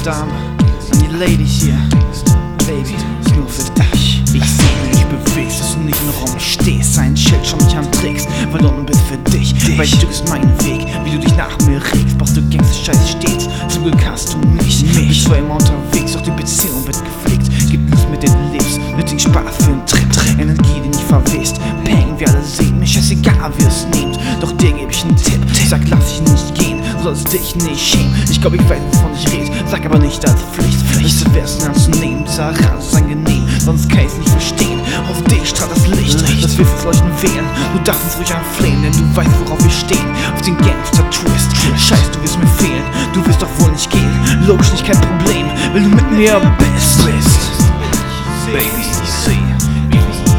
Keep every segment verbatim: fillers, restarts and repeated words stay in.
Dame, an die Lady hier. Baby, ist nur für dich. Ich seh, wie du dich bewegst, dass du nicht im Raum stehst. Ein Schild schon mich antrickst, weil unten bist für dich. Weil du bist mein Weg, wie du dich nach mir regst. Brauchst du Gangster-Scheiß stets, zum Glück hast du mich. Bist zwar immer unterwegs, doch die Beziehung wird gepflegt. Gib Lust mit den Lips, nötigen Spaß für einen Trip. Energie, die nicht verwest, Pain, wir alle sehen. Mir scheißegal, wie es nehmt, doch dir geb ich einen Tipp. Sag, lass dich nicht gehen, du sollst dich nicht schämen. Ich glaub, ich weiß, wovon ich red, sag aber nicht als Pflicht. Nicht zu wär's anzunehmen, Sache ist angenehm, sonst kann ich's nicht verstehen. Auf dich strahlt das Licht, das wirft ins Leuchten wehen. Du darfst uns ruhig anflehen, denn du weißt, worauf wir stehen. Auf den Gangster-Twist, Scheiß, du wirst mir fehlen, du wirst doch wohl nicht gehen. Logisch, nicht kein Problem, wenn du mit mir bist. Baby, ich seh, wie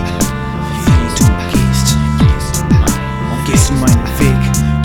du gehst, und gehst du meinen Weg,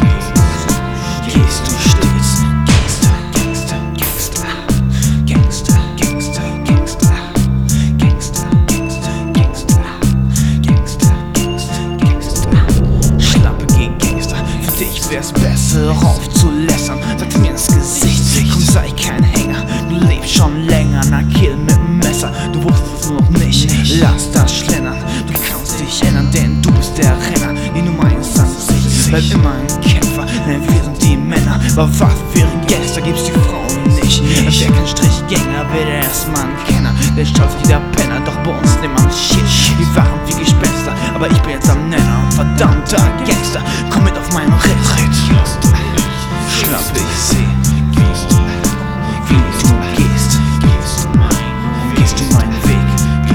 gehst du stets. Gangster, Gangster, Gangster, Gangster, Gangster, Gangster, Gangster, Gangster, Gangster, Gangster, Gangster. Schlappe gegen Gangster, für dich wär's besser aufzulässern. Sag's mir ins Gesicht, komm, sei kein Hänger, du lebst schon länger, na kill mit dem Messer. Du wusstest es nur noch nicht, lass das schlendern. Du kannst dich ändern, denn du bist der Renner. Die Nummer eins an sich, bleib immer ein Kämpfer, denn wir sind die Männer. Aber was wäre ein Gangster, gibt's die Frauen nicht. Das wär kein Strichgänger, wär der erstmal ein Kenner. Der ist stolz wie der Penner, doch bei uns nimmt man Shit. Wir waren wie Gespenster, aber ich bin jetzt am Nenner. Verdammter Gangster, komm mit auf meinen Ritt. Schlappe, ich seh, wie du gehst, gehst du meinen Weg,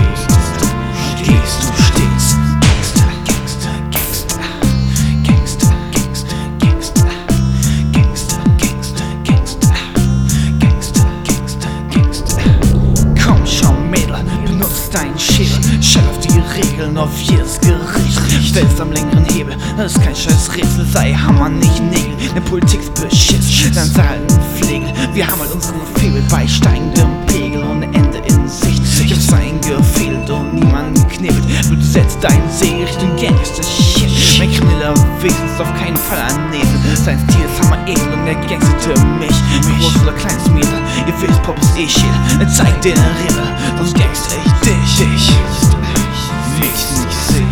gehst du stets. Gangster, Gangster, Gangster, Gangster, Gangster, Gangster, Gangster, Gangster, Gangster, Gangster, Gangster, Gangster. Komm schon, Mädel, benutzt deinen Schädel, schall auf die Regeln, auf jedes Gericht. Stellst am längeren Hebel, das ist kein scheiß Rätsel, sei Hammer, nicht Nägel. Ne Politik ist Beschiss, dann sei halt ein Pflegel. Wir haben halt unseren Febel bei steigendem Pegel, ohne Ende in Sicht. Ich hab's eingefädelt und niemanden geknibbelt. Du setzt dein Segel Richtung Gangster-Shit. Mein krimineller Wesen ist auf keinen Fall ein Nesel. Sein Stil ist Hammer edel und der gangsterte mich. Groß oder kleines Mädel, ihr wisst, Pop ist eh shit. Dann zeig dir den Riddle, sonst gangster ich dich. Dich, mich nicht sehen.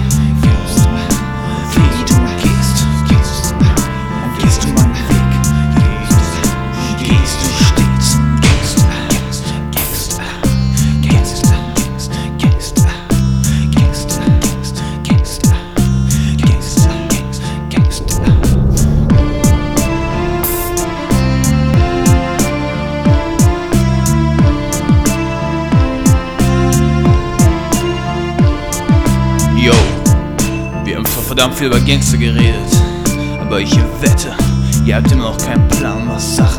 Yo, wir haben zwar verdammt viel über Gangster geredet, aber ich wette, ihr habt immer noch keinen Plan, was Sache